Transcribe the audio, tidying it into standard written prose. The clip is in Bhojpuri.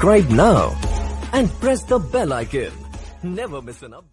subscribe now and press the bell icon. Never miss an update.